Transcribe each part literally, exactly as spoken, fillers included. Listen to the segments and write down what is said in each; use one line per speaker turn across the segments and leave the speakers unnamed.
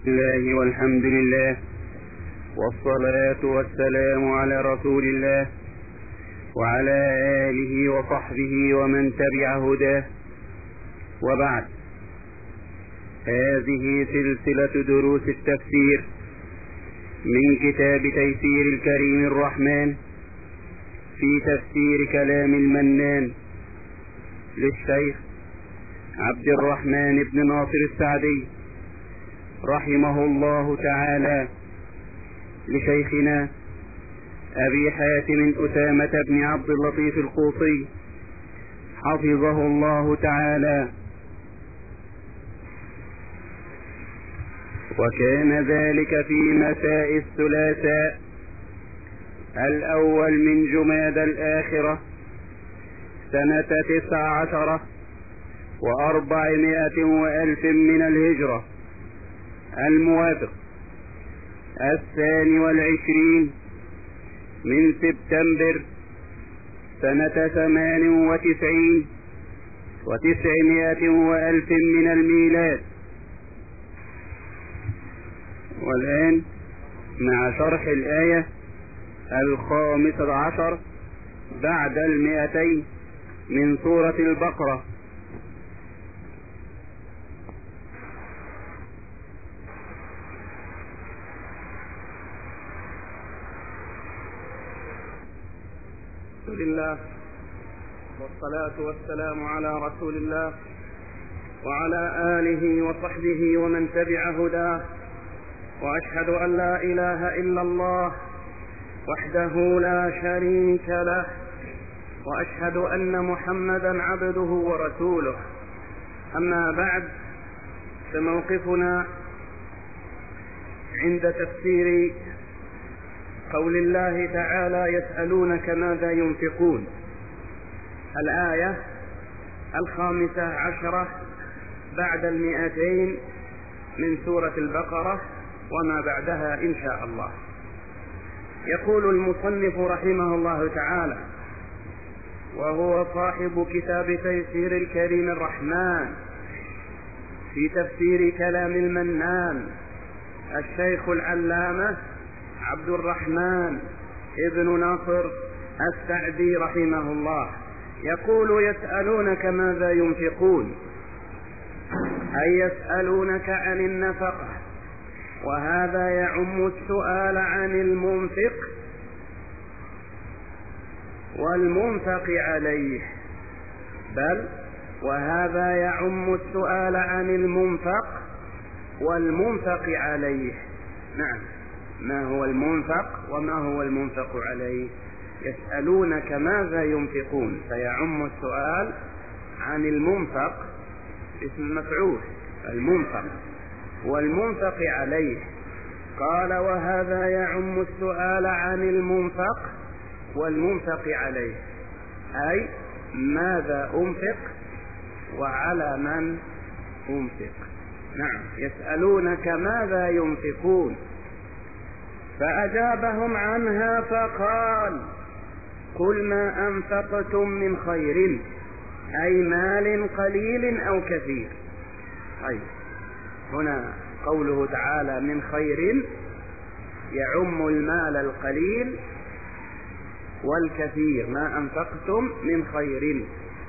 الله والحمد لله والصلاة والسلام على رسول الله وعلى آله وصحبه ومن تبع هداه، وبعد. هذه سلسلة دروس التفسير من كتاب تيسير الكريم الرحمن في تفسير كلام المنان للشيخ عبد الرحمن بن ناصر السعدي رحمه الله تعالى، لشيخنا أبي حاتم أسامة بن عبد اللطيف القوصي حفظه الله تعالى. وكان ذلك في مساء الثلاثاء الأول من جمادى الآخرة سنة تسع عشرة وأربعمائة وألف من الهجرة، الموافق الثاني والعشرين من سبتمبر سنة ثمان وتسعين وتسعمائة وألف من الميلاد. والآن مع شرح الآية الخامسة عشر بعد المئتين من سورة البقرة.
الحمد لله والصلاة والسلام على رسول الله وعلى آله وصحبه ومن تبع هداه، وأشهد أن لا إله إلا الله وحده لا شريك له، وأشهد أن محمدا عبده ورسوله. أما بعد، فموقفنا عند تفسير قول الله تعالى: يسألونك ماذا ينفقون، الآية الخامسة عشرة بعد المئتين من سورة البقرة وما بعدها إن شاء الله. يقول المصنف رحمه الله تعالى، وهو صاحب كتاب تيسير الكريم الرحمن في تفسير كلام المنان، الشيخ العلامة عبد الرحمن ابن ناصر السعدي رحمه الله، يقول: يسألونك ماذا ينفقون، أي يسألونك عن النفقة، وهذا يعم السؤال عن المنفق والمنفق عليه، بل وهذا يعم السؤال عن المنفق والمنفق عليه. نعم، ما هو المنفق وما هو المنفق عليه؟ يسألونك ماذا ينفقون، فيعم السؤال عن المنفق اسم المفعول المنفق والمنفق عليه. قال: وهذا يعم السؤال عن المنفق والمنفق عليه، أي ماذا أنفق وعلى من أنفق. نعم، يسألونك ماذا ينفقون، فأجابهم عنها فقال: قل ما أنفقتم من خير، أي مال قليل أو كثير. طيب، هنا قوله تعالى من خير يعم المال القليل والكثير، ما أنفقتم من خير،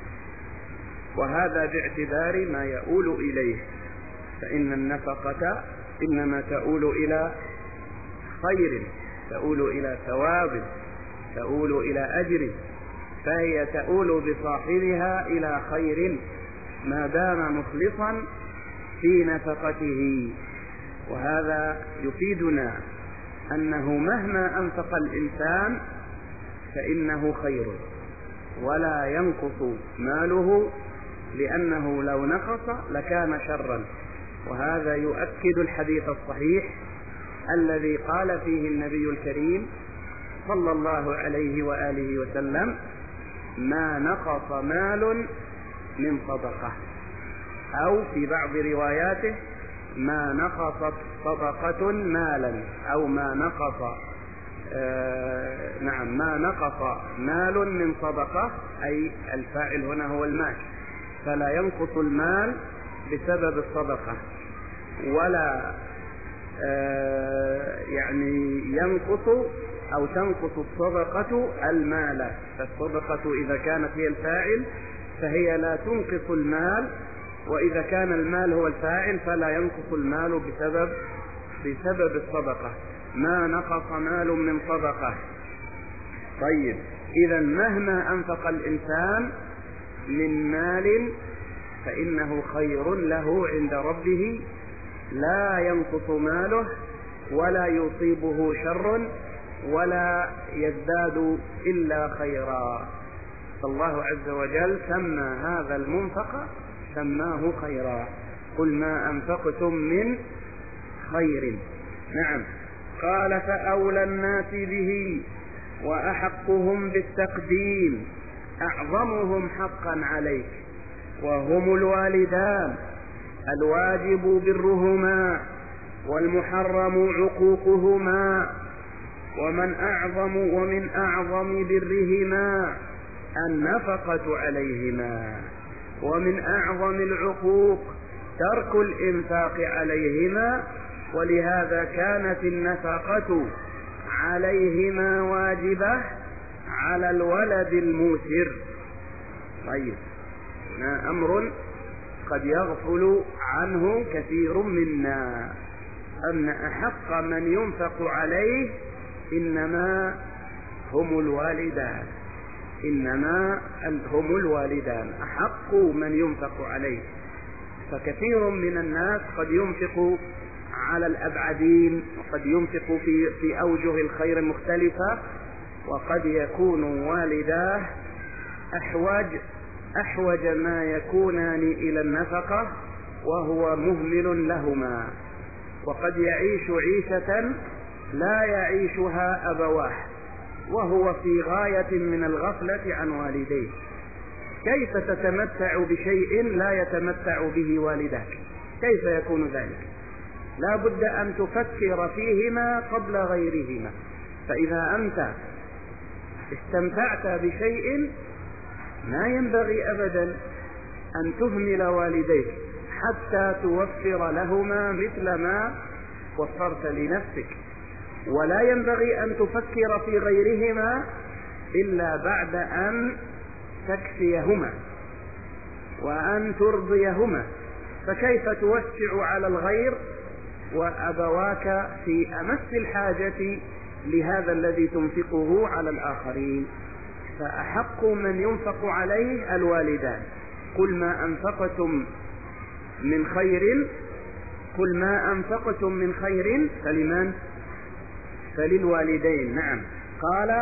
وهذا باعتبار ما يؤول إليه، فإن النفقة إنما تؤول إلى خير، تؤول إلى ثواب، تؤول إلى أجر، فهي تؤول بصاحبها إلى خير ما دام مخلصا في نفقته. وهذا يفيدنا أنه مهما أنفق الإنسان فإنه خير، ولا ينقص ماله، لأنه لو نقص لكان شرا. وهذا يؤكد الحديث الصحيح الذي قال فيه النبي الكريم صلى الله عليه وآله وسلم: ما نقص مال من صدقة، أو في بعض رواياته: ما نقصت صدقة مالا، أو ما نقص آه نعم ما نقص مال من صدقة، أي الفاعل هنا هو المال، فلا ينقص المال بسبب الصدقة، ولا يعني ينقص أو تنقص الصدقة المال. فالصدقة إذا كانت هي الفاعل فهي لا تنقص المال، وإذا كان المال هو الفاعل فلا ينقص المال بسبب بسبب الصدقة. ما نقص مال من صدقة. طيب، إذا مهما أنفق الإنسان من مال فإنه خير له عند ربه، لا ينقص ماله ولا يصيبه شر ولا يزداد إلا خيرا. فالله عز وجل سمى هذا المنفق سماه خيرا. قل ما أنفقتم من خير. نعم. قال فأولى الناس به وأحقهم بالتقديم أعظمهم حقا عليك وهم الوالدان، الواجب برهما والمحرم عقوقهما، ومن أعظم ومن أعظم برهما النفقة عليهما، ومن أعظم العقوق ترك الإنفاق عليهما، ولهذا كانت النفقة عليهما واجبة على الولد الموسر. طيب، هنا أمر قد يغفل عنه كثير منا، أن أحق من ينفق عليه إنما هم الوالدان، إنما هم الوالدان أحق من ينفق عليه. فكثير من الناس قد ينفق على الأبعدين، وقد ينفق في في أوجه الخير مختلفة، وقد يكون والداه أحوج أحوج ما يكونان إلى النفقة وهو مهمل لهما، وقد يعيش عيشة لا يعيشها أبواه وهو في غاية من الغفلة عن والديه. كيف تتمتع بشيء لا يتمتع به والداك؟ كيف يكون ذلك؟ لا بد أن تفكر فيهما قبل غيرهما. فإذا أنت استمتعت بشيء ما ينبغي أبدا أن تهمل والديك حتى توفر لهما مثل ما وفرت لنفسك، ولا ينبغي أن تفكر في غيرهما إلا بعد أن تكفيهما وأن ترضيهما. فكيف توسع على الغير وأبواك في أمس الحاجة لهذا الذي تنفقه على الآخرين؟ فأحق من ينفق عليه الوالدان. قل ما أنفقتم من خير قل ما أنفقتم من خير فلمن؟ فللوالدين. نعم. قال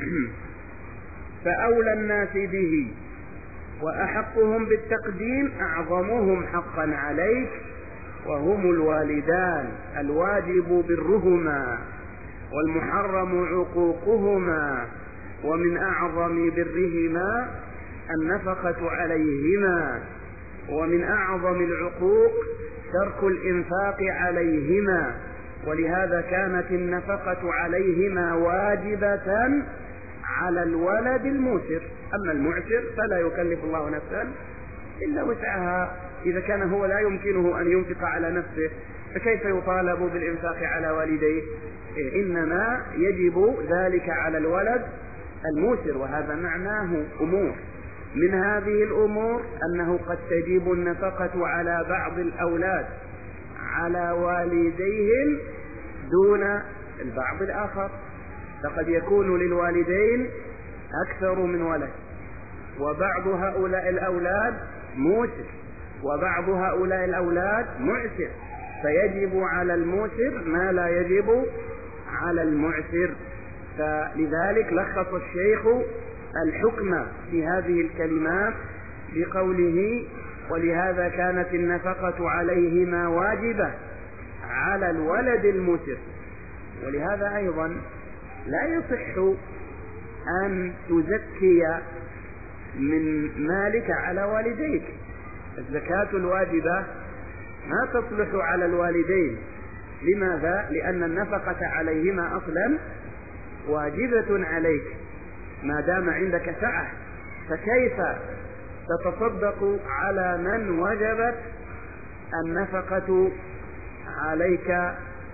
فأولى الناس به وأحقهم بالتقديم أعظمهم حقا عليك وهم الوالدان، الواجب برهما والمحرم عقوقهما، ومن أعظم برهما النفقة عليهما، ومن أعظم العقوق ترك الإنفاق عليهما، ولهذا كانت النفقة عليهما واجبة على الولد الموسر. أما المعسر فلا يكلف الله نفسا إلا وسعها. إذا كان هو لا يمكنه أن ينفق على نفسه فكيف يطالب بالإنفاق على والديه؟ إنما يجب ذلك على الولد الموسر. وهذا معناه أمور. من هذه الأمور أنه قد تجب النفقة على بعض الأولاد على والديهم دون البعض الآخر. فقد يكون للوالدين أكثر من ولد، وبعض هؤلاء الأولاد موسر وبعض هؤلاء الأولاد معسر، فيجب على الموسر ما لا يجب على المعسر. فلذلك لخص الشيخ الحكم في هذه الكلمات بقوله ولهذا كانت النفقة عليهما واجبة على الولد الموسر. ولهذا أيضا لا يصح أن تزكي من مالك على والديك. الزكاة الواجبة ما تصلح على الوالدين. لماذا؟ لأن النفقة عليهما أصلا واجبة عليك ما دام عندك سعة، فكيف تتصدق على من وجبت النفقة عليك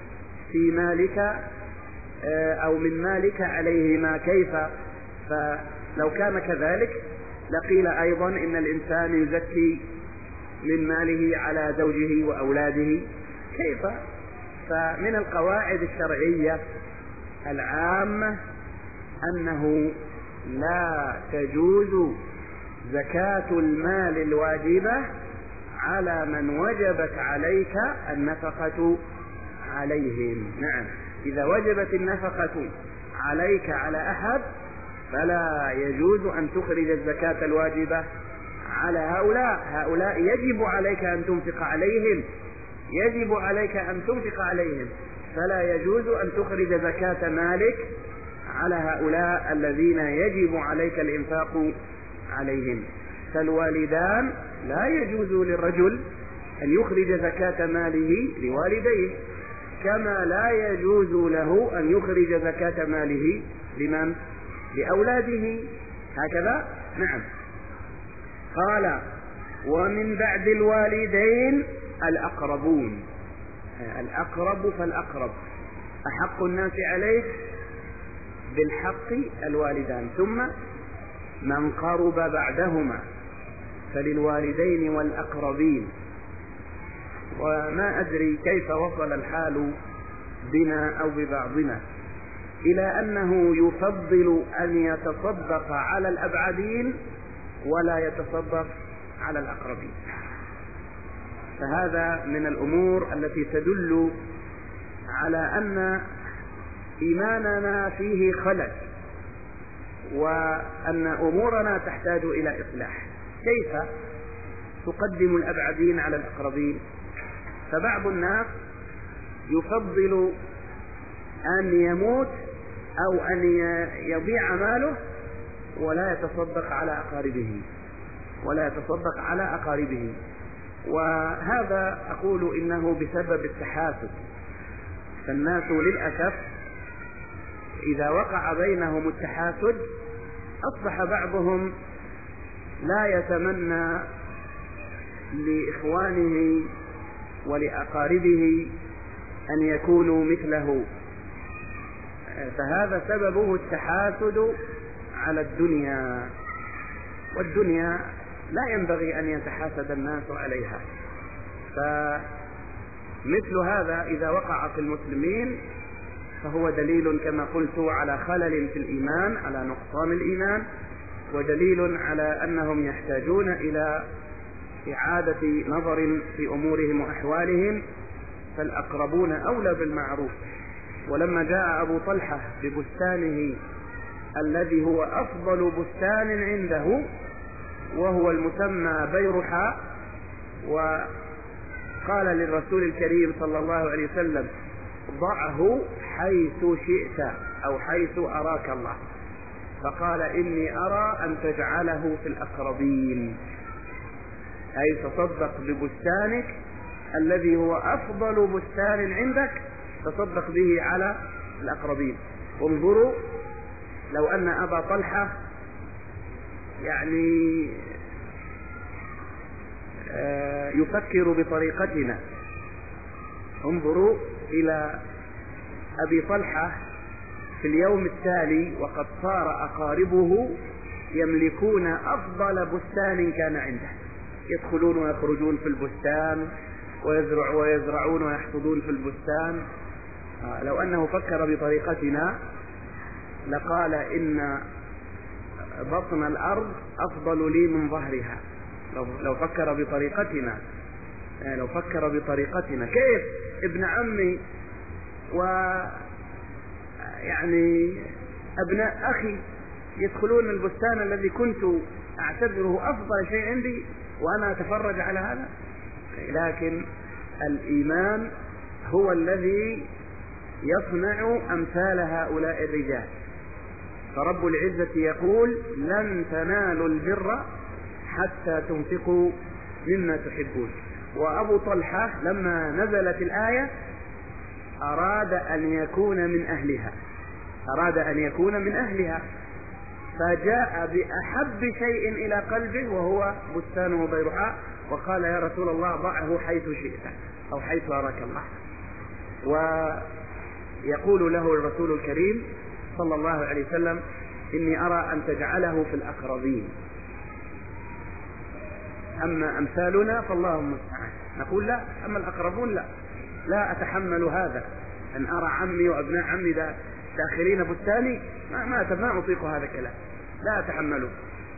في مالك أو من مالك عليهما كيف؟ فلو كان كذلك لقيل أيضا إن الإنسان يزكي من ماله على زوجه وأولاده كيف؟ فمن القواعد الشرعية العامة أنه لا تجوز زكاة المال الواجبة على من وجبت عليك النفقة عليهم. نعم، إذا وجبت النفقة عليك على أحد فلا يجوز أن تخرج الزكاة الواجبة على هؤلاء. هؤلاء يجب عليك أن تنفق عليهم، يجب عليك أن تنفق عليهم، فلا يجوز أن تخرج زكاة مالك على هؤلاء الذين يجب عليك الإنفاق عليهم. فالوالدان لا يجوز للرجل أن يخرج زكاة ماله لوالديه، كما لا يجوز له أن يخرج زكاة ماله لمن؟ لأولاده، هكذا. نعم. قال: ومن بعد الوالدين الأقربون. الأقرب فالأقرب، أحق الناس عليه بالحق الوالدان، ثم من قرب بعدهما فللوالدين والأقربين. وما أدري كيف وصل الحال بنا أو ببعضنا إلى أنه يفضل أن يتصدق على الأبعدين ولا يتصدق على الأقربين. فهذا من الأمور التي تدل على أن إيماننا فيه خلل، وأن أمورنا تحتاج إلى إصلاح. كيف تقدم الأبعدين على الأقربين؟ فبعض الناس يفضل أن يموت أو أن يضيع ماله ولا يتصدق على أقاربه، ولا يتصدق على أقاربه. وهذا أقول إنه بسبب التحاسد. فالناس للأسف إذا وقع بينهم التحاسد أصبح بعضهم لا يتمنى لإخوانه ولأقاربه أن يكونوا مثله، فهذا سببه التحاسد على الدنيا، والدنيا لا ينبغي أن يتحاسد الناس عليها. فمثل هذا إذا وقع في المسلمين فهو دليل كما قلت على خلل في الإيمان، على نقصان الإيمان، ودليل على أنهم يحتاجون إلى إعادة نظر في أمورهم وأحوالهم، فالأقربون أولى بالمعروف. ولما جاء أبو طلحة ببستانه الذي هو أفضل بستان عنده وهو المسمى بيرحاء، وقال للرسول الكريم صلى الله عليه وسلم: ضعه حيث شئت أو حيث أراك الله. فقال: إني أرى أن تجعله في الأقربين، أي تصدق ببستانك الذي هو أفضل بستان عندك، تصدق به على الأقربين. انظروا، لو أن أبا طلحة يعني يفكر بطريقتنا، انظروا إلى أبي طلحة في اليوم التالي وقد صار أقاربه يملكون أفضل بستان كان عنده، يدخلون ويخرجون في البستان ويزرع ويزرعون ويحصدون في البستان. لو أنه فكر بطريقتنا لقال: إن بطن الأرض أفضل لي من ظهرها. لو فكر بطريقتنا لو فكر بطريقتنا كيف ابن عمي ويعني أبناء أخي يدخلون البستان الذي كنت أعتبره أفضل شيء عندي وأنا أتفرج على هذا؟ لكن الإيمان هو الذي يصنع أمثال هؤلاء الرجال. فرب العزة يقول: لن تنالوا البر حتى تنفقوا مما تحبون. وأبو طلحة لما نزلت الآية أراد أن يكون من أهلها، أراد أن يكون من أهلها فجاء بأحب شيء إلى قلبه وهو بستانه بيرحاء، وقال: يا رسول الله ضعه حيث شئت أو حيث أراك الله. يقول له الرسول الكريم صلى الله عليه وسلم: إني أرى أن تجعله في الأقربين، أما أمثالنا فالله المستعان. نقول لا، أما الأقربون لا، لا أتحمل هذا، أن أرى عمي وأبناء عمي داخلين بستاني، ما ما ما أطيق هذا الكلام، لا أتحمله.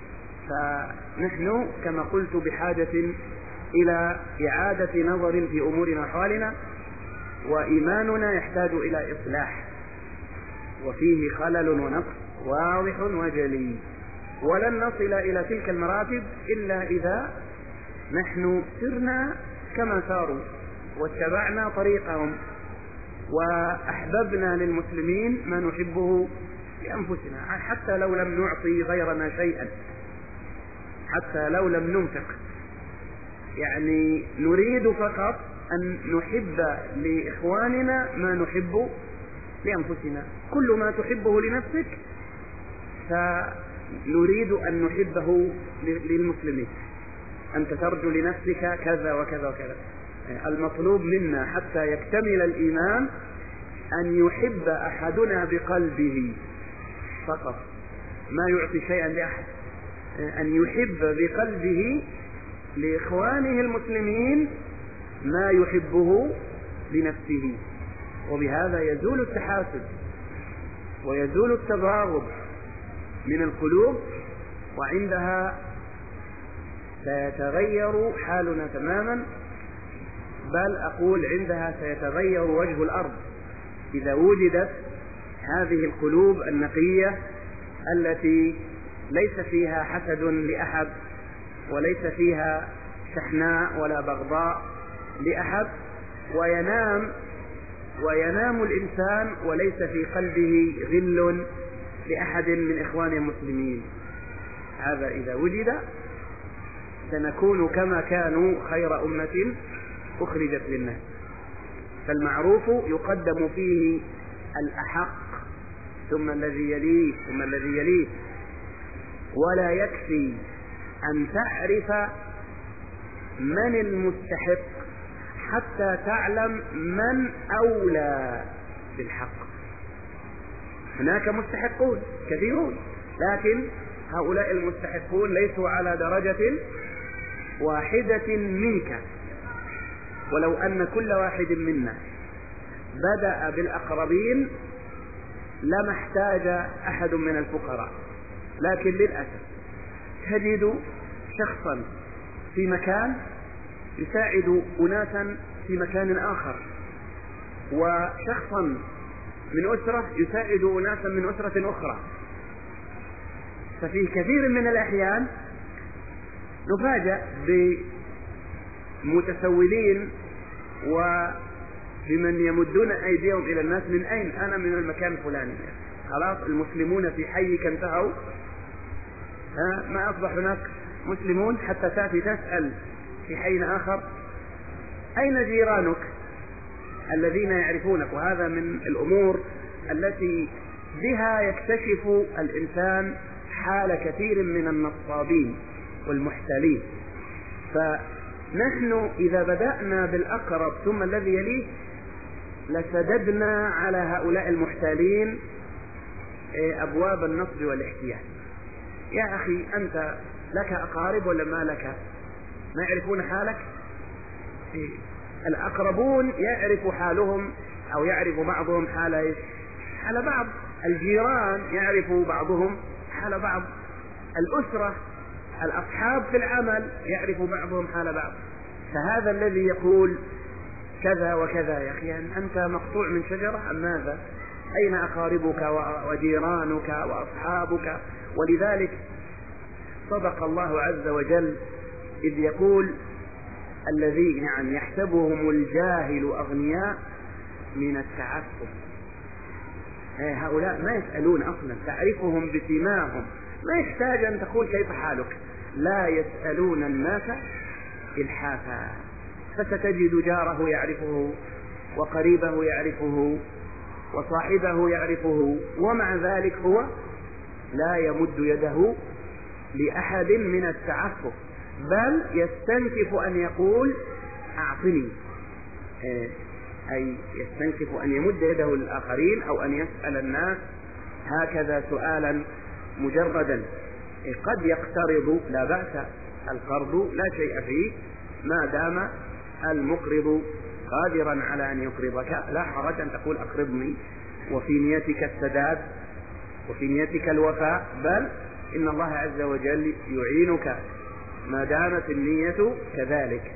فنحن كما قلت بحاجة إلى إعادة نظر في أمورنا وأحوالنا، وإيماننا يحتاج إلى إصلاح، وفيه خلل ونقص واضح وجلي، ولن نصل إلى تلك المراتب إلا إذا نحن سرنا كما ساروا واتبعنا طريقهم وأحببنا للمسلمين ما نحبه لأنفسنا، حتى لو لم نعطي غيرنا شيئا، حتى لو لم ننفق، يعني نريد فقط أن نحب لإخواننا ما نحب لأنفسنا. كل ما تحبه لنفسك فنريد أن نحبه للمسلمين. أنت ترجو لنفسك كذا وكذا وكذا. المطلوب منا حتى يكتمل الإيمان أن يحب أحدنا بقلبه فقط، ما يعطي شيئا لأحد، أن يحب بقلبه لإخوانه المسلمين ما يحبه لنفسه، وبهذا يزول التحاسد ويزول التباغض من القلوب، وعندها سيتغير حالنا تماما، بل أقول عندها سيتغير وجه الأرض إذا وجدت هذه القلوب النقية التي ليس فيها حسد لأحد، وليس فيها شحناء ولا بغضاء لأحد، وينام وينام الإنسان وليس في قلبه غل لأحد من إخوانه المسلمين. هذا إذا وجد سنكون كما كانوا خير أمة أخرجت للناس. فالمعروف يقدم فيه الأحق ثم الذي يليه ثم الذي يليه، ولا يكفي أن تعرف من المستحق حتى تعلم من أولى بالحق. هناك مستحقون كثيرون، لكن هؤلاء المستحقون ليسوا على درجة واحدة منك. ولو أن كل واحد منا بدأ بالأقربين لما احتاج أحد من الفقراء، لكن للأسف تجد شخصا في مكان يساعد أناسا في مكان آخر، وشخصا من أسرة يساعد أناسا من أسرة أخرى. ففي كثير من الأحيان نفاجأ بمتسولين وبمن يمدون أيديهم إلى الناس: من أين أنا؟ من المكان الفلاني. خلاص المسلمون في حيك انتهوا، ها ما أصبح هناك مسلمون حتى تأتي تسأل في حي آخر أين جيرانك الذين يعرفونك. وهذا من الأمور التي بها يكتشف الإنسان حال كثير من النصابين والمحتالين. فنحن إذا بدأنا بالأقرب ثم الذي يليه لسددنا على هؤلاء المحتالين أبواب النصب والاحتيال. يا أخي أنت لك أقارب ولا ما لك؟ ما يعرفون حالك؟ الأقربون يعرف حالهم أو يعرف بعضهم حال حال بعض، الجيران يعرف بعضهم حال بعض، الأسرة الأصحاب في العمل يعرف بعضهم حال بعض. فهذا الذي يقول كذا وكذا، يا أخي أنت مقطوع من شجرة أم ماذا؟ أين أقاربك وجيرانك وأصحابك؟ ولذلك صدق الله عز وجل إذ يقول: الذين يعني يحسبهم الجاهل أغنياء من التعفف. هؤلاء ما يسألون أصلا، تعرفهم بسيماهم، ما يحتاج أن تقول كيف حالك، لا يسألون الناس إلحافا. فستجد جاره يعرفه وقريبه يعرفه وصاحبه يعرفه، ومع ذلك هو لا يمد يده لأحد من التعفف، بل يستنكف أن يقول أعطني. أي يستنكف أن يمد يده للآخرين أو أن يسأل الناس هكذا سؤالا مجردا. قد يقترض، لا بأس، القرض لا شيء فيه ما دام المقرض قادرا على أن يقرضك، لا حرج أن تقول أقرضني وفي نيتك السداد وفي نيتك الوفاء، بل إن الله عز وجل يعينك ما دامت النية كذلك.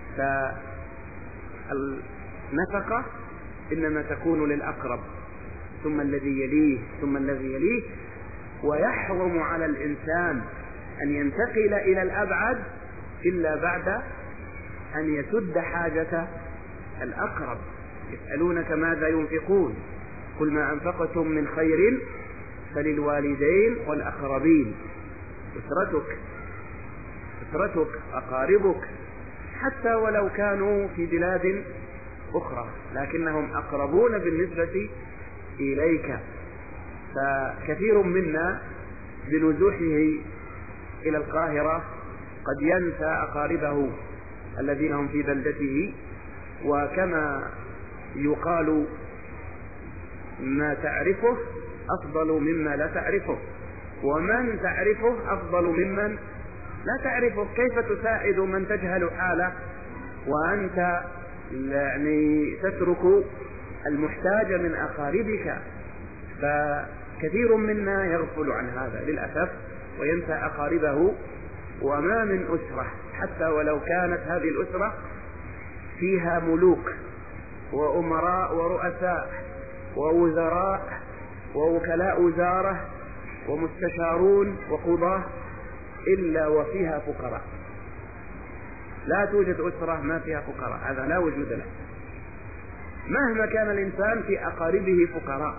فالنفقة إنما تكون للأقرب ثم الذي يليه ثم الذي يليه، ويحرم على الإنسان أن ينتقل إلى الأبعد إلا بعد أن يسد حاجة الأقرب. يسألونك ماذا ينفقون قل ما أنفقتم من خير فللوالدين والأقربين. أسرتك أسرتك أقاربك حتى ولو كانوا في بلاد أخرى لكنهم أقربون بالنسبة إليك. فكثير منا بنزوحه إلى القاهرة قد ينسى أقاربه الذين هم في بلدته، وكما يقال ما تعرفه أفضل مما لا تعرفه، ومن تعرفه أفضل ممن لا تعرفه. كيف تساعد من تجهل حاله وأنت يعني تترك المحتاج من أقاربك؟ فكثير منا يغفل عن هذا للأسف وينسى أقاربه. وما من أسرة حتى ولو كانت هذه الأسرة فيها ملوك وأمراء ورؤساء ووزراء ووكلاء وزارة ومستشارون وقضاة إلا وفيها فقراء. لا توجد أسرة ما فيها فقراء، هذا لا وجود له مهما كان الإنسان في أقاربه فقراء.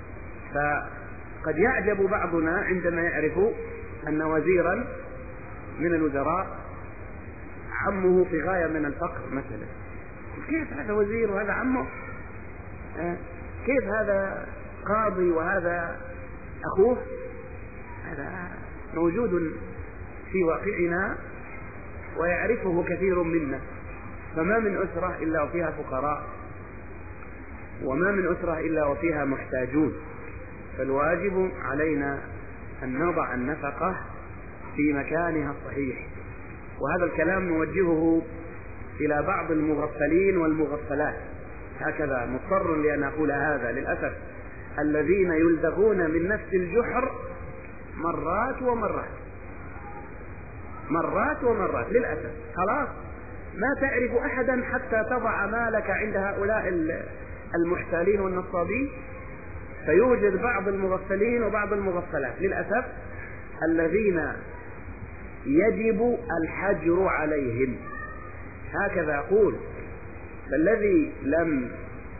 فقد يعجب بعضنا عندما يعرف أن وزيرا من الوزراء عمه في غاية من الفقر مثلا. كيف هذا وزير وهذا عمه؟ كيف هذا قاضي وهذا أخوه؟ هذا موجود في واقعنا ويعرفه كثير منا. فما من أسرة إلا وفيها فقراء، وما من أسرة إلا وفيها محتاجون. فالواجب علينا أن نضع النفقة في مكانها الصحيح. وهذا الكلام نوجهه إلى بعض المغفلين والمغفلات، هكذا مضطر لأن أقول هذا للأسف، الذين يلدغون من نفس الجحر مرات ومرات مرات ومرات للأسف. خلاص ما تعرف أحدا حتى تضع مالك عند هؤلاء المحتالين والنصابين. فيوجد بعض المغفلين وبعض المغفلات للأسف الذين يجب الحجر عليهم، هكذا أقول. فالذي لم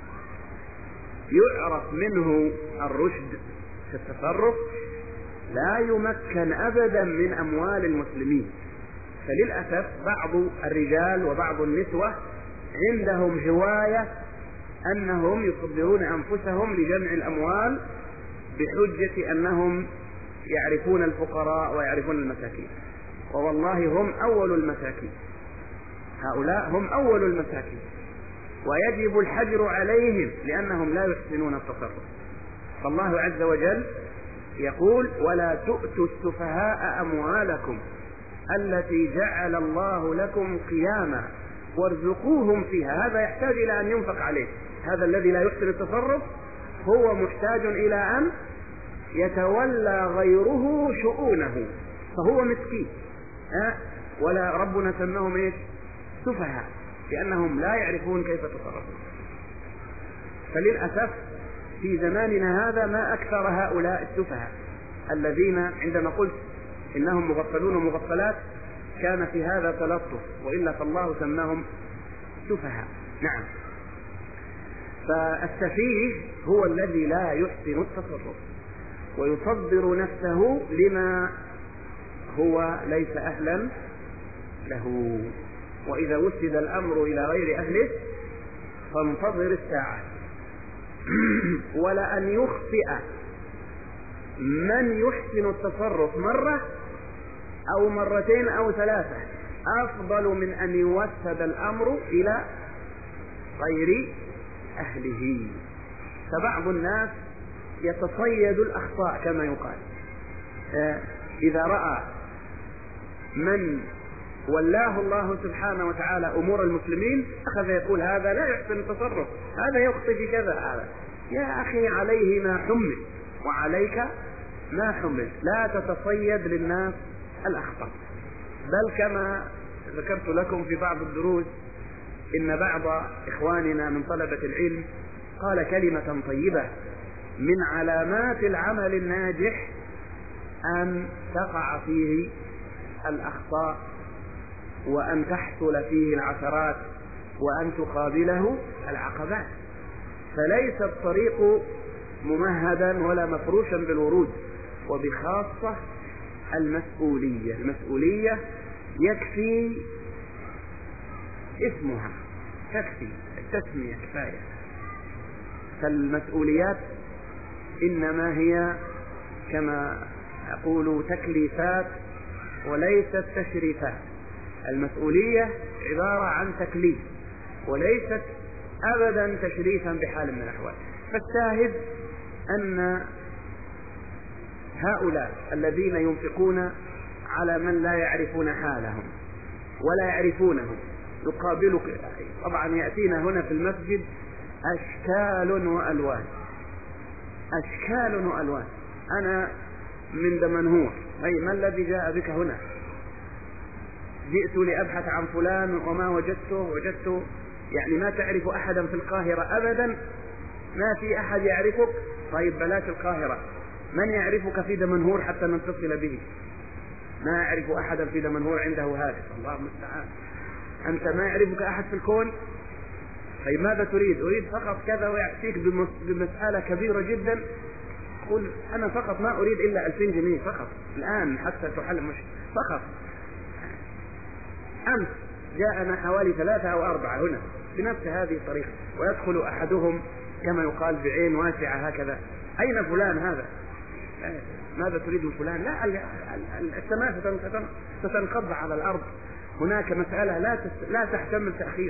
يعرف منه الرشد في التصرف لا يمكن أبدا من أموال المسلمين. فللأسف بعض الرجال وبعض النسوة عندهم هواية أنهم يصدرون أنفسهم لجمع الأموال بحجة أنهم يعرفون الفقراء ويعرفون المساكين، ووالله هم أول المساكين، هؤلاء هم أول المساكين، ويجب الحجر عليهم لأنهم لا يحسنون التصرف. فالله عز وجل يقول ولا تؤتوا السفهاء أموالكم التي جعل الله لكم قياما وارزقوهم فيها. هذا يحتاج إلى أن ينفق عليه. هذا الذي لا يحسن التصرف هو محتاج إلى أن يتولى غيره شؤونه، فهو مسكين. أه؟ ولا ربنا سماهم إيش؟ سفهاء، لأنهم لا يعرفون كيف يتصرفون. فللأسف في زماننا هذا ما أكثر هؤلاء السفهاء الذين عندما قلت إنهم مغفلون ومغفلات كان في هذا تلطف، وإلا فالله سماهم سفهاء. نعم. فالسفيه هو الذي لا يحسن التصرف ويصدر نفسه لما هو ليس أهلا له. وإذا وسد الأمر إلى غير أهله فانتظر الساعة. ولا أن يخطئ من يحسن التصرف مرة أو مرتين أو ثلاثة أفضل من أن يوسد الأمر إلى غير أهله. فبعض الناس يتصيد الأخطاء كما يقال، إذا رأى من ولاه الله سبحانه وتعالى أمور المسلمين أخذ يقول هذا لا يحسن التصرف، هذا يخطئ في كذا. هذا يا أخي عليه ما حمل وعليك ما حمل، لا تتصيد للناس الأخطاء. بل كما ذكرت لكم في بعض الدروس إن بعض إخواننا من طلبة العلم قال كلمة طيبة: من علامات العمل الناجح أن تقع فيه الأخطاء، وأن تحصل فيه العثرات، وأن تقابله العقبات. فليس الطريق ممهدا ولا مفروشا بالورود، وبخاصة المسؤولية. المسؤولية يكفي اسمها، تكفي التسمية كفاية. فالمسؤوليات إنما هي كما أقول تكليفات وليست تشريفات. المسؤولية عبارة عن تكليف وليست أبدا تشريفا بحال من الأحوال. فالشاهد أن هؤلاء الذين ينفقون على من لا يعرفون حالهم ولا يعرفونهم يقابلك. طبعا يأتينا هنا في المسجد أشكال وألوان، أشكال وألوان. أنا من دمنهور، أي ما الذي جاء بك هنا؟ جئت لأبحث عن فلان وما وجدته وجدت يعني ما تعرف أحدا في القاهرة أبدا، ما في أحد يعرفك. طيب بلاش القاهرة، من يعرفك في دمنهور حتى نتصل به؟ ما أعرف أحدا في دمنهور عنده هاتف، الله المستعان. أنت ما يعرفك أحد في الكون. طيب ماذا تريد؟ أريد فقط كذا، ويأتيك بمسألة كبيرة جدا. قل أنا فقط ما أريد إلا ألفين جنيه فقط الآن حتى تحل مشكلة فقط. أمس جاءنا حوالي ثلاثة أو أربعة هنا بنفس هذه الطريقة، ويدخل أحدهم كما يقال بعين واسعة هكذا: أين فلان هذا؟ ماذا تريد من فلان؟ لا، السماء ستنقض على الأرض. هناك مسألة لا لا تحتمل تأخير،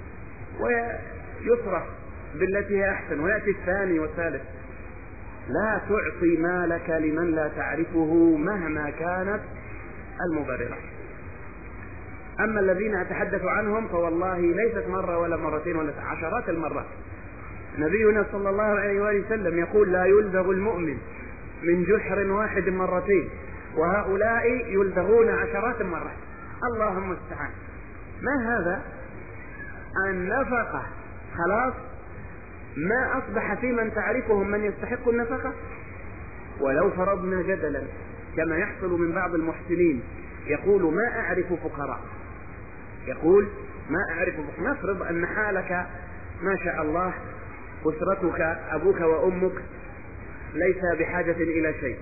ويصرف بالتي هي أحسن، ويأتي الثاني والثالث. لا تعطي مالك لمن لا تعرفه مهما كانت المبررات. أما الذين أتحدث عنهم فوالله ليست مرة ولا مرتين ولا عشرات المرات. نبينا صلى الله عليه وآله وسلم يقول: لا يلدغ المؤمن من جحر واحد مرتين، وهؤلاء يلدغون عشرات المرات. اللهم استعان. ما هذا؟ النفقة خلاص ما أصبح في من تعرفهم من يستحق النفقة. ولو فرضنا جدلا كما يحصل من بعض المحسنين يقول: ما أعرف فقراء، يقول ما أعرف فقراء. نفرض أن حالك ما شاء الله، أسرتك أبوك وأمك ليس بحاجة إلى شيء،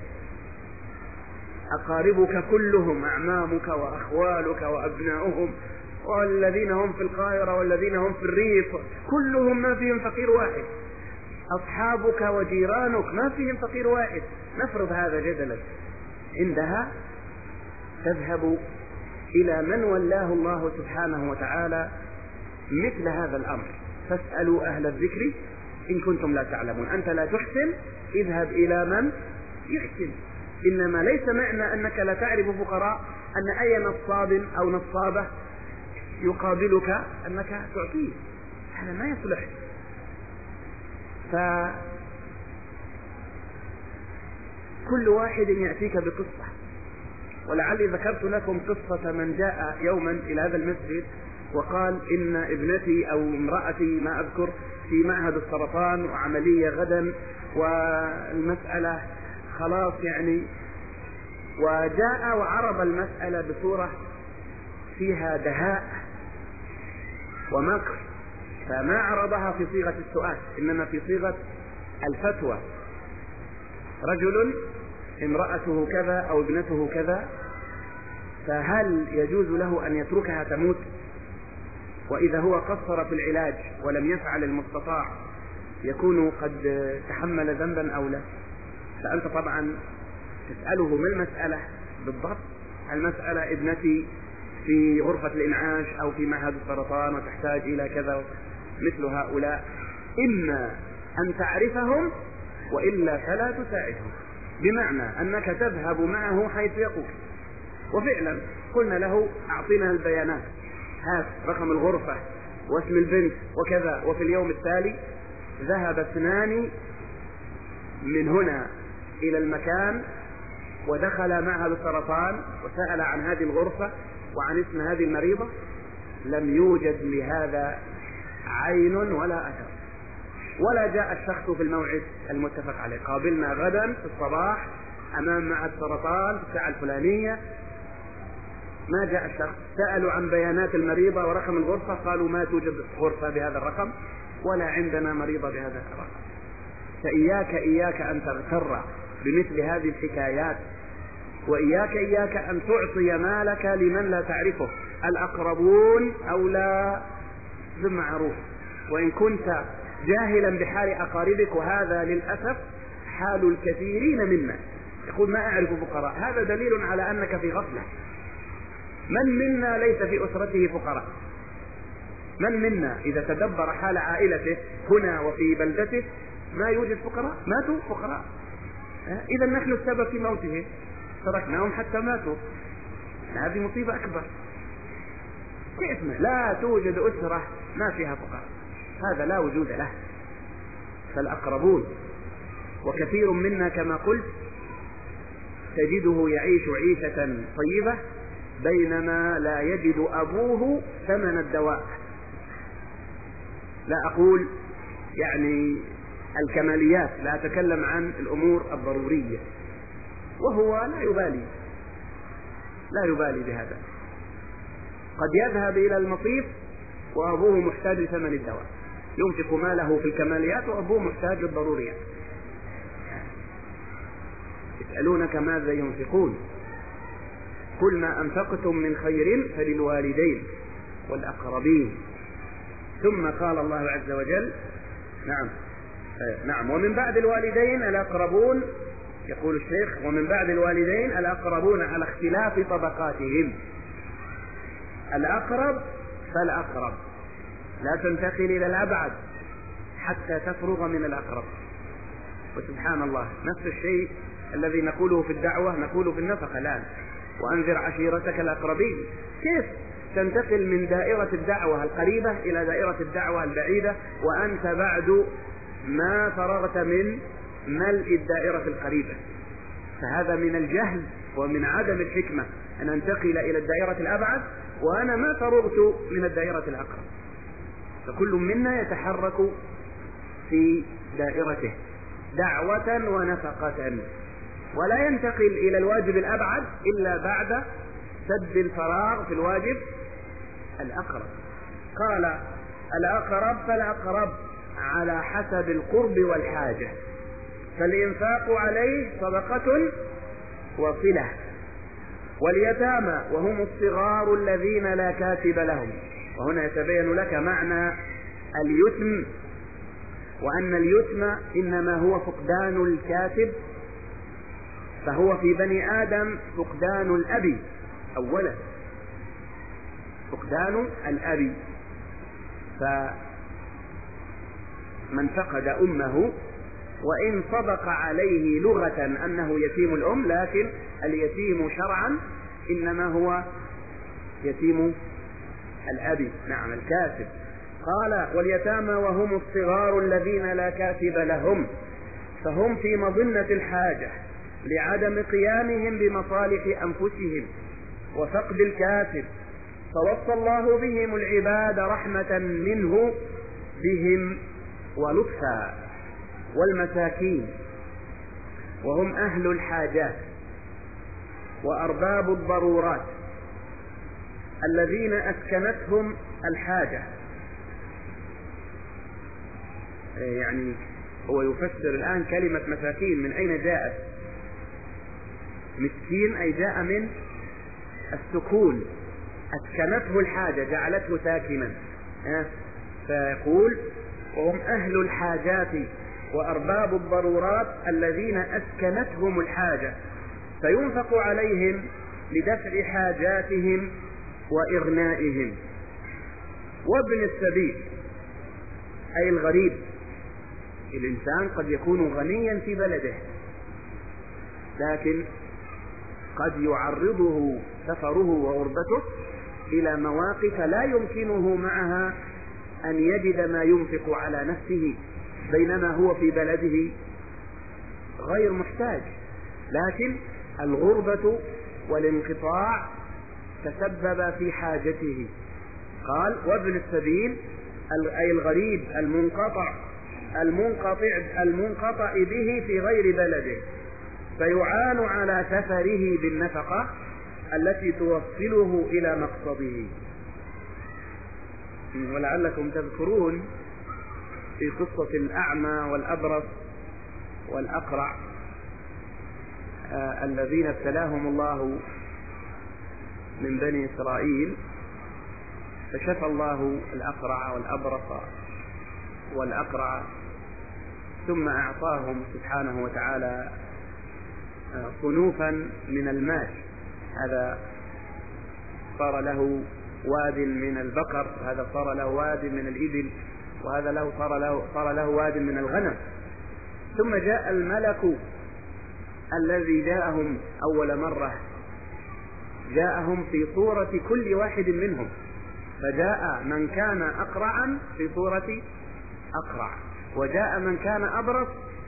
أقاربك كلهم أعمامك وأخوالك وأبناؤهم والذين هم في القاهرة والذين هم في الريف كلهم ما فيهم فقير واحد، أصحابك وجيرانك ما فيهم فقير واحد. نفرض هذا جدلا. عندها تذهب إلى من ولاه الله سبحانه وتعالى مثل هذا الأمر: فاسألوا أهل الذكر إن كنتم لا تعلمون. أنت لا تحسن، اذهب إلى من يحسن. إنما ليس معنى أنك لا تعرف فقراء أن أي نصاب أو نصابة يقابلك أنك تعطيه، هذا ما يصلح. فكل واحد يأتيك بقصة. ولعلي ذكرت لكم قصة من جاء يوما إلى هذا المسجد وقال: إن ابنتي أو امرأتي ما أذكر في معهد السرطان وعملية غدا والمسألة خلاص يعني، وجاء وعرض المسألة بصورة فيها دهاء ومكر، فما عرضها في صيغة السؤال إنما في صيغة الفتوى: رجل امرأته كذا أو ابنته كذا، فهل يجوز له أن يتركها تموت؟ وإذا هو قصر في العلاج ولم يفعل المستطاع يكون قد تحمل ذنبا أو لا؟ فأنت طبعا تسأله ما المسألة بالضبط. المسألة ابنتي في غرفة الإنعاش أو في معهد السرطان وتحتاج إلى كذا، مثل هؤلاء إما أن تعرفهم وإلا فلا تساعدهم، بمعنى أنك تذهب معه حيث يقول. وفعلا قلنا له أعطينا البيانات، هات رقم الغرفة واسم البنت وكذا. وفي اليوم التالي ذهب اثنان من هنا إلى المكان ودخل معهد السرطان وسأل عن هذه الغرفة وعن اسم هذه المريضة، لم يوجد لهذا عين ولا أثر، ولا جاء الشخص في الموعد المتفق عليه. قابلنا غدا في الصباح أمام معهد السرطان في الساعة الفلانية، ما جاء الشخص. سألوا عن بيانات المريضة ورقم الغرفة، قالوا ما توجد غرفة بهذا الرقم ولا عندنا مريضة بهذا الرقم. فإياك إياك أن تغتر بمثل هذه الحكايات، وإياك إياك أن تعطي مالك لمن لا تعرفه. الأقربون أولى بالمعروف، وإن كنت جاهلا بحال أقاربك، وهذا للأسف حال الكثيرين منا. يقول ما أعرف فقراء، هذا دليل على أنك في غفلة. من منا ليس في أسرته فقراء؟ من منا إذا تدبر حال عائلته هنا وفي بلدته ما يوجد فقراء؟ ماتوا فقراء. إذا نحن السبب في موتهم، تركناهم حتى ماتوا. هذه مصيبة أكبر. كيف ما لا توجد أسرة ما فيها فقراء؟ هذا لا وجود له. فالأقربون، وكثير منا كما قلت تجده يعيش عيشة طيبة بينما لا يجد أبوه ثمن الدواء. لا أقول يعني الكماليات، لا أتكلم عن الأمور الضرورية، وهو لا يبالي لا يبالي بهذا. قد يذهب إلى المصيف وأبوه محتاج لثمن الدواء، ينفق ماله في الكماليات وأبوه محتاج للضروريات. يسألونك ماذا ينفقون، كل ما أنفقتم من خير فللوالدين والأقربين. ثم قال الله عز وجل نعم نعم ومن بعد الوالدين الأقربون، يقول الشيخ ومن بعد الوالدين الأقربون على اختلاف طبقاتهم. الأقرب فالأقرب، لا تنتقل إلى الأبعد حتى تفرغ من الأقرب. وسبحان الله نفس الشيء الذي نقوله في الدعوة نقوله في النفقة الآن، وأنذر عشيرتك الأقربين. كيف تنتقل من دائرة الدعوة القريبة إلى دائرة الدعوة البعيدة وأنت بعد ما فرغت من ملء الدائرة القريبة؟ فهذا من الجهل ومن عدم الحكمة أن أنتقل إلى الدائرة الأبعد وأنا ما فرغت من الدائرة الأقرب. فكل منا يتحرك في دائرته دعوة ونفقة، ولا ينتقل إلى الواجب الأبعد إلا بعد سد الفراغ في الواجب الأقرب. قال الأقرب فالأقرب على حسب القرب والحاجة، فالإنفاق عليه صدقة وصلة. واليتامى وهم الصغار الذين لا كاتب لهم. وهنا يتبين لك معنى اليتم، وأن اليتم إنما هو فقدان الكاتب، فهو في بني آدم فقدان الأب أولا، فقدان الأب. فمن فقد أمه وإن صدق عليه لغة أنه يتيم الأم، لكن اليتيم شرعا إنما هو يتيم الأب، نعم الكاتب. قال واليتامى وهم الصغار الذين لا كاتب لهم، فهم في مظنة الحاجة لعدم قيامهم بمصالح أنفسهم وفقد الكاتب، فوصى الله بهم العباد رحمة منه بهم ولطفا. والمساكين وهم أهل الحاجات وأرباب الضرورات الذين أسكنتهم الحاجة. يعني هو يفسر الآن كلمة مساكين من أين جاءت. مسكين أي جاء من السكون، أسكنته الحاجة جعلته ساكنا. فيقول وهم أهل الحاجات وأرباب الضرورات الذين أسكنتهم الحاجة، فينفق عليهم لدفع حاجاتهم وإغنائهم. وابن السبيل أي الغريب الإنسان قد يكون غنيا في بلده، لكن قد يعرضه سفره وغربته إلى مواقف لا يمكنه معها أن يجد ما ينفق على نفسه، بينما هو في بلده غير محتاج. لكن الغربة والانقطاع تسبب في حاجته. قال وابن السبيل أي الغريب المنقطع المنقطع المنقطع به في غير بلده، فيعان على سفره بالنفقة التي توصله إلى مقصده. ولعلكم تذكرون في قصة الأعمى والأبرص والأقرع آه الذين ابتلاهم الله من بني إسرائيل، فشفى الله الأقرع والأبرص والأقرع، ثم أعطاهم سبحانه وتعالى صنوفا من المال. هذا صار له واد من البقر، وهذا صار له واد من الإبل، وهذا له صار له صار له واد من الغنم. ثم جاء الملك الذي جاءهم أول مرة، جاءهم في صورة كل واحد منهم، فجاء من كان أقرعا في صورة أقرع، وجاء من كان أبرص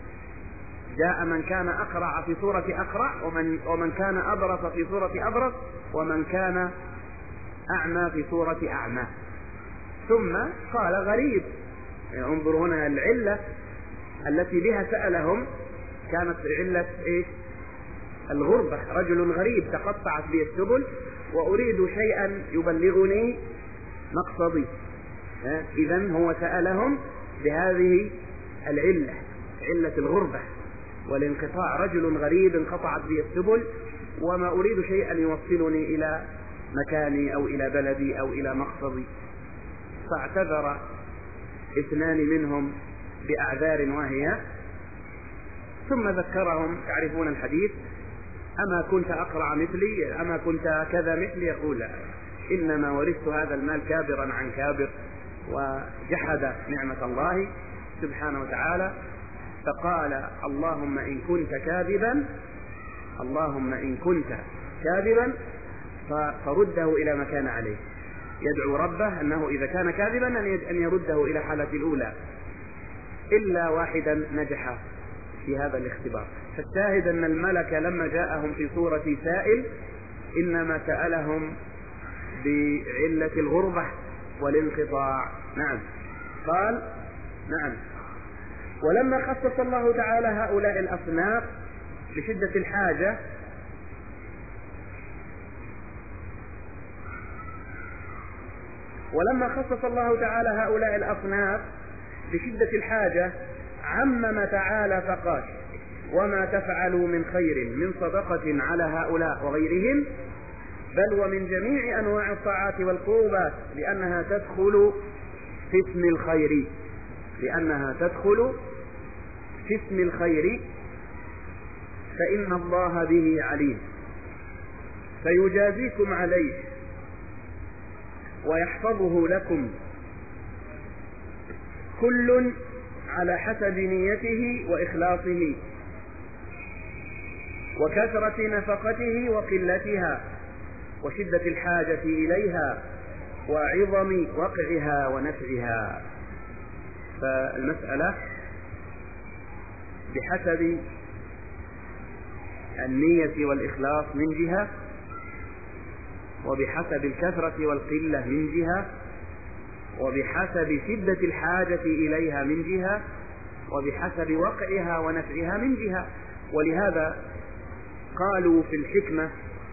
جاء من كان أقرع في صورة أقرع، ومن, ومن كان أبرص في صورة أبرص، ومن كان أعمى في صورة أعمى. ثم قال غريب. يعني انظر هنا العلة التي بها سألهم كانت علة إيش؟ الغربة. رجل غريب تقطعت بي السبل وأريد شيئا يبلغني مقصدي. إذن هو سألهم بهذه العلة، علة الغربة والانقطاع. رجل غريب انقطعت بي السبل وما أريد شيئا يوصلني إلى مكاني أو إلى بلدي أو إلى مقصدي. فاعتذر اثنان منهم بأعذار واهية، ثم ذكرهم. تعرفون الحديث: أما كنت أقرع مثلي، أما كنت كذا مثلي؟ يقول لا، إنما ورثت هذا المال كابرا عن كابر، وجحد نعمة الله سبحانه وتعالى. فقال: اللهم إن كنت كاذبا اللهم إن كنت كاذبا فرده إلى ما كان عليه. يدعو ربه أنه إذا كان كاذبا أن يرده إلى حالة الأولى. إلا واحدا نجح في هذا الاختبار. فالشاهد أن الملك لما جاءهم في صورة سائل إنما سألهم بعلة الغربة والانقطاع. نعم. قال: نعم. ولما خصص الله تعالى هؤلاء الأصناف بشدة الحاجة ولما خصص الله تعالى هؤلاء الأصناف بشدة الحاجة عمم تعالى فقال: وما تفعلوا من خير من صدقة على هؤلاء وغيرهم بل ومن جميع أنواع الطاعات والقربات لأنها تدخل في اسم الخير لأنها تدخل في اسم الخير فإن الله به عليم فيجازيكم عليه ويحفظه لكم كل على حسب نيته وإخلاصه وكثرة نفقته وقلتها وشدة الحاجة إليها وعظم وقعها ونفعها. فالمسألة بحسب النية والإخلاص من جهة، وبحسب الكثرة والقلة من جهة، وبحسب شدة الحاجة إليها من جهة، وبحسب وقعها ونفعها من جهة. ولهذا قالوا في الحكمة: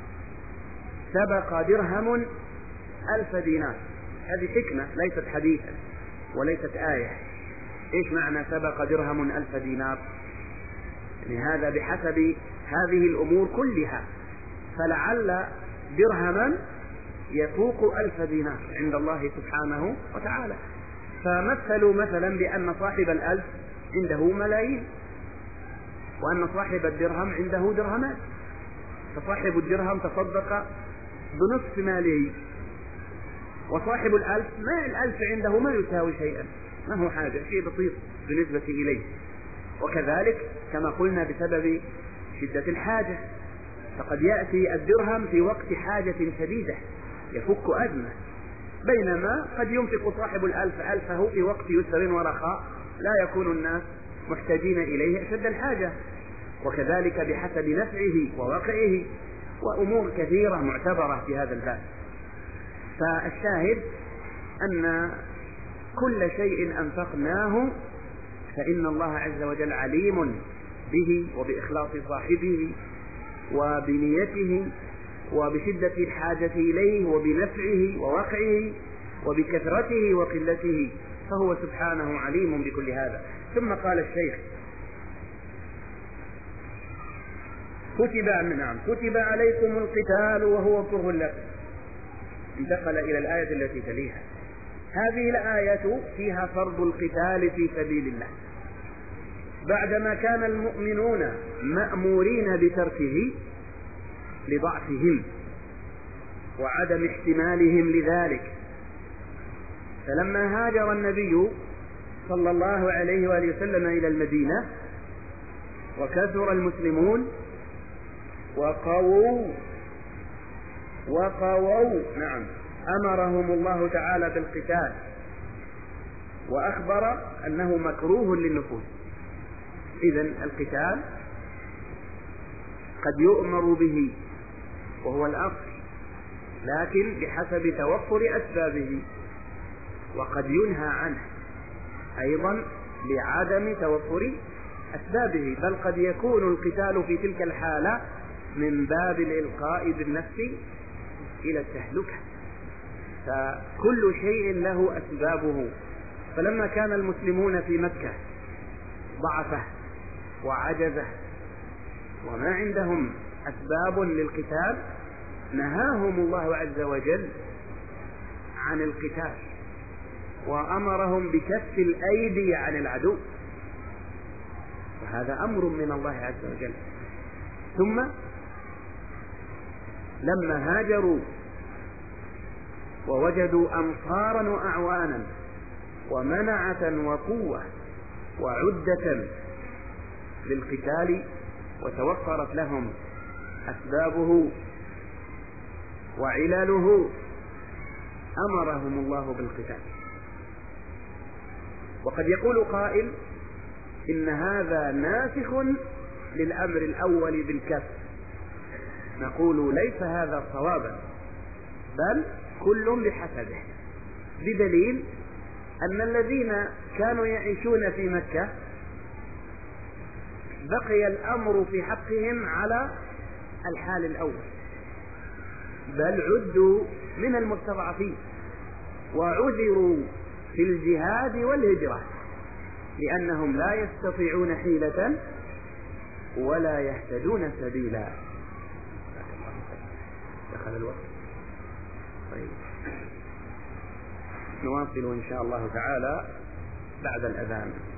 سبق درهم ألف دينار. هذه حكمة ليست حديثا وليست آية. إيش معنى سبق درهم ألف دينار؟ يعني هذا بحسب هذه الأمور كلها، فلعل درهما يفوق ألف دينار عند الله سبحانه وتعالى. فمثلوا مثلا بأن صاحب الألف عنده ملايين، وأن صاحب الدرهم عنده درهمان، فصاحب الدرهم تصدق بنصف ماله، وصاحب الألف ما الألف عنده ما يساوي شيئا، ما هو حاجة، شيء بسيط بالنسبة إليه. وكذلك كما قلنا بسبب شدة الحاجة، فقد يأتي الدرهم في وقت حاجة شديدة يفك أزمة، بينما قد ينفق صاحب الألف ألفه في وقت يسر ورخاء لا يكون الناس محتاجين إليه أشد الحاجة. وكذلك بحسب نفعه وواقعه، وأمور كثيرة معتبرة في هذا الباب. فالشاهد أن كل شيء أنفقناه فإن الله عز وجل عليم به وبإخلاص صاحبه وبنيته وبشدة الحاجة إليه وبنفعه ووقعه وبكثرته وقلته، فهو سبحانه عليم بكل هذا. ثم قال الشيخ: كتب نعم كتب عليكم القتال وهو كره لكم. انتقل إلى الآية التي تليها. هذه الآية فيها فرض القتال في سبيل الله، بعدما كان المؤمنون مأمورين بتركه لضعفهم وعدم احتمالهم لذلك. فلما هاجر النبي صلى الله عليه وآله وسلم إلى المدينة وكثر المسلمون وقووا وقووا نعم أمرهم الله تعالى بالقتال، وأخبر أنه مكروه للنفوس. إذن القتال قد يؤمر به وهو الأصل، لكن بحسب توفر أسبابه، وقد ينهى عنه أيضا لعدم توفر أسبابه، بل قد يكون القتال في تلك الحالة من باب الإلقاء بالنفس إلى التهلكة. فكل شيء له أسبابه. فلما كان المسلمون في مكة ضعفه وعجزه وما عندهم أسباب للقتال، نهاهم الله عز وجل عن القتال وأمرهم بكف الأيدي عن العدو، وهذا أمر من الله عز وجل. ثم لما هاجروا ووجدوا أنصارا وأعوانا ومنعة وقوة وعدة للقتال وتوفرت لهم أسبابه وعلاله، أمرهم الله بالقتال. وقد يقول قائل إن هذا ناسخ للأمر الأول بالكف. نقول ليس هذا صوابا، بل كل بحسبه، بدليل أن الذين كانوا يعيشون في مكة بقي الأمر في حقهم على الحال الأول، بل عدوا من المستضعفين وعذروا في الجهاد والهجرة لأنهم لا يستطيعون حيلة ولا يهتدون سبيلا. دخل الوقت. طيب نواصل إن شاء الله تعالى بعد الأذان.